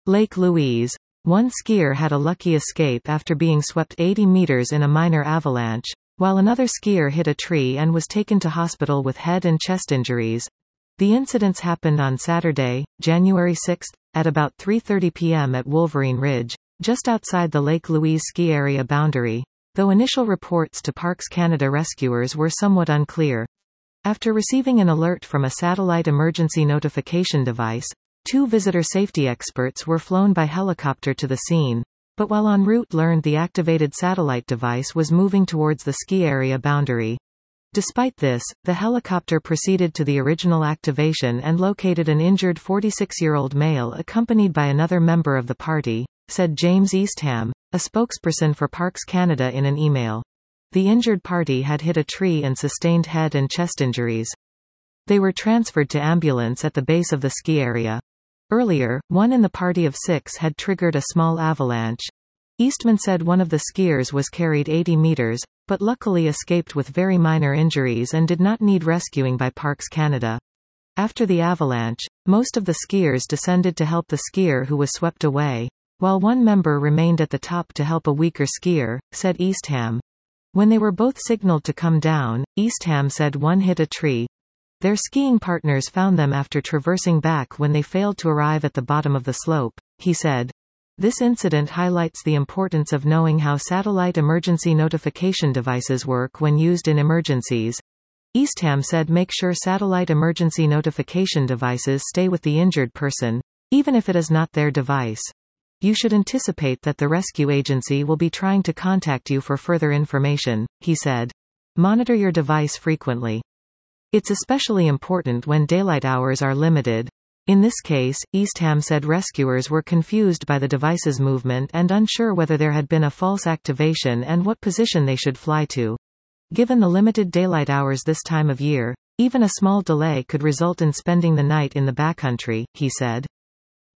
Lake Louise. One skier had a lucky escape after being swept 80 meters in a minor avalanche, while another skier hit a tree and was taken to hospital with head and chest injuries. The incidents happened on Saturday, January 6, at about 3:30 p.m. at Wolverine Ridge, just outside the Lake Louise ski area boundary, though initial reports to Parks Canada rescuers were somewhat unclear. After receiving an alert from a satellite emergency notification device, 2 visitor safety experts were flown by helicopter to the scene, but while en route learned the activated satellite device was moving towards the ski area boundary. Despite this, the helicopter proceeded to the original activation and located an injured 46-year-old male accompanied by another member of the party, said James Eastham, a spokesperson for Parks Canada in an email. The injured party had hit a tree and sustained head and chest injuries. They were transferred to ambulance at the base of the ski area. Earlier, one in the party of 6 had triggered a small avalanche. Eastman said one of the skiers was carried 80 meters, but luckily escaped with very minor injuries and did not need rescuing by Parks Canada. After the avalanche, most of the skiers descended to help the skier who was swept away, while one member remained at the top to help a weaker skier, said Eastham. When they were both signaled to come down, Eastham said one hit a tree. Their skiing partners found them after traversing back when they failed to arrive at the bottom of the slope, he said. This incident highlights the importance of knowing how satellite emergency notification devices work when used in emergencies. Eastham said make sure satellite emergency notification devices stay with the injured person, even if it is not their device. You should anticipate that the rescue agency will be trying to contact you for further information, he said. Monitor your device frequently. It's especially important when daylight hours are limited. In this case, Eastham said rescuers were confused by the device's movement and unsure whether there had been a false activation and what position they should fly to. Given the limited daylight hours this time of year, even a small delay could result in spending the night in the backcountry, he said.